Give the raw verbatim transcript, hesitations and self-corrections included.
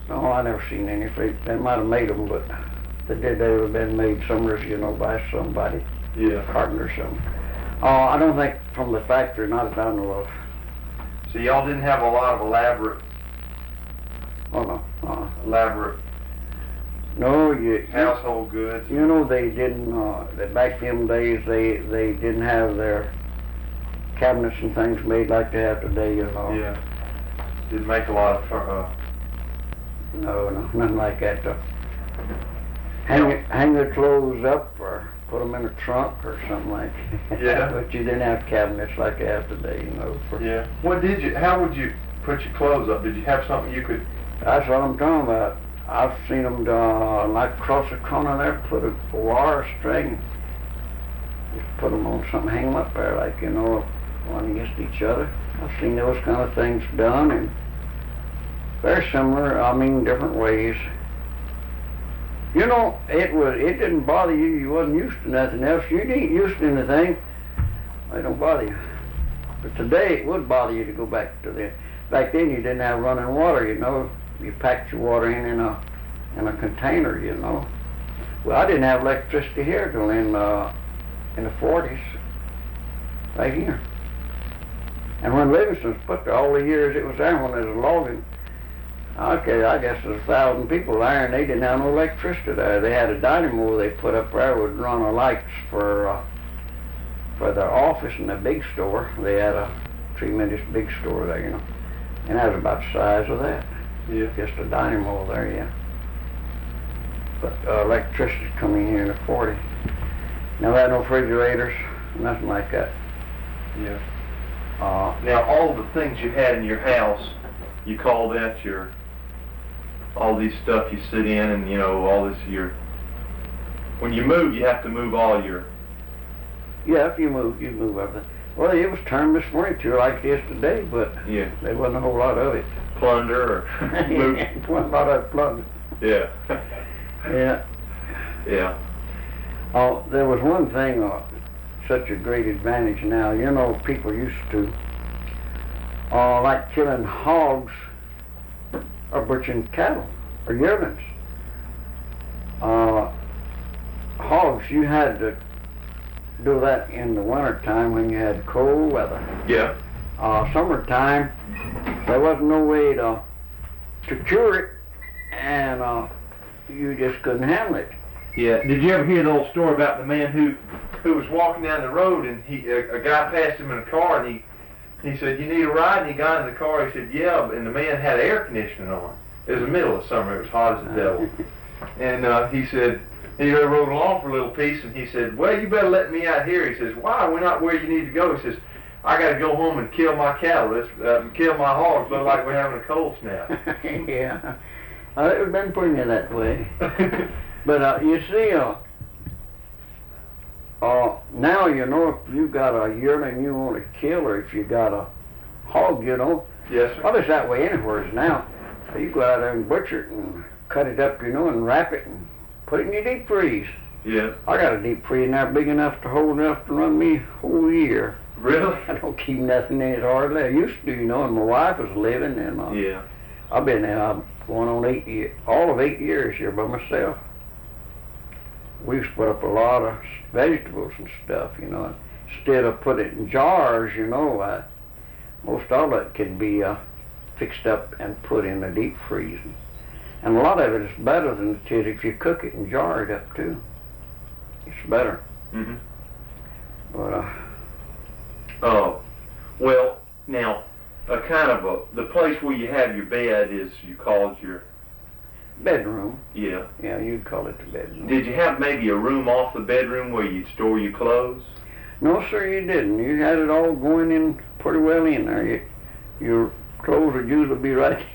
No, I never seen any. They, they might have made them, but they did. They would have been made somewhere, you know, by somebody. Yeah. Carpenter or something. Oh, I don't think from the factory, not that I know of. So y'all didn't have a lot of elaborate, Oh, no. Uh, elaborate no, you, household goods? you know, they didn't, uh, that back them days, they, they didn't have their cabinets and things made like they have today, you know. Yeah. Didn't make a lot of, uh, No, no, nothing like that. Though. Hang, it, hang the clothes up or put them in a trunk or something like that. Yeah. But you didn't have cabinets like they have today, you know. For, yeah. What did you, how would you put your clothes up? Did you have something you could? That's what I'm talking about. I've seen them uh, like across the corner there, put a wire string, just put them on something, hang them up there like, you know, one against each other. I've seen those kind of things done, and very similar, I mean, different ways. You know, it was, it didn't bother you, you wasn't used to nothing else. You ain't used to anything, they don't bother you. But today it would bother you to go back to the, back then you didn't have running water, you know. You packed your water in in a, in a container, you know. Well, I didn't have electricity here till in, uh, in the forties, right here. And when Livingston's put there, all the years it was there when there was logging, okay, I guess there's a thousand people there, and they didn't have no electricity there. They had a dynamo they put up there would run the lights for uh, for their office in the big store. They had a tremendous big store there, you know, and that was about the size of that. Yeah. Just a dynamo there, yeah. But uh, electricity coming here in the forties. Never had no refrigerators, nothing like that. Yeah. Uh, Now, all the things you had in your house, you call that your, all these stuff you sit in and, you know, all this, your, when you move, you have to move all your... yeah, if you move, you move everything. Well, it was termless furniture like this today, but Yeah. there wasn't a whole lot of it. Plunder or... move. Wasn't a lot of plunder. Yeah. Yeah. Yeah. Oh, there was one thing, uh, such a great advantage now. You know, people used to, uh, like killing hogs or butchering cattle or yearlings. Uh, hogs, you had to do that in the winter time when you had cold weather. Yeah. Uh, summertime, there wasn't no way to to cure it, and uh, you just couldn't handle it. Yeah. Did you ever hear the old story about the man who who was walking down the road and he a, a guy passed him in a car and he he said, "You need a ride?" And he got in the car. He said, "Yeah," and the man had air conditioning on. It was the middle of summer. It was hot as the devil. And uh, he said, he rode along for a little piece, and he said, "Well, you better let me out here." He says, "Why? We're not where you need to go." He says, "I got to go home and kill my cattle. It's, uh, kill my hogs. Look like we're having a cold snap." Yeah, uh, it's been putting it that way. But uh, you see, uh, uh, now you know if you got a yearling you want to kill, or if you got a hog, you know. Yes, sir. Well, it's that way anywhere now. You go out there and butcher it and cut it up, you know, and wrap it and put it in your deep freeze. Yeah. I got a deep freeze now big enough to hold enough to run me a whole year. Really? I don't keep nothing in it hardly. I used to, you know, and my wife was living, and uh, Yeah. I've been there uh, going on eight years, all of eight years here by myself. We used to put up a lot of vegetables and stuff, you know. Instead of putting it in jars, you know, uh, most all of it can be uh, fixed up and put in the deep freeze. And a lot of it is better than it is if you cook it and jar it up too. It's better. Mm-hmm. But uh, Oh, well, now, a kind of a, the place where you have your bed is, you call it your, bedroom, yeah. yeah, you'd call it the bedroom. Did you have maybe a room off the bedroom where you'd store your clothes? No, sir, you didn't. You had it all going in pretty well in there. You, your clothes would usually be right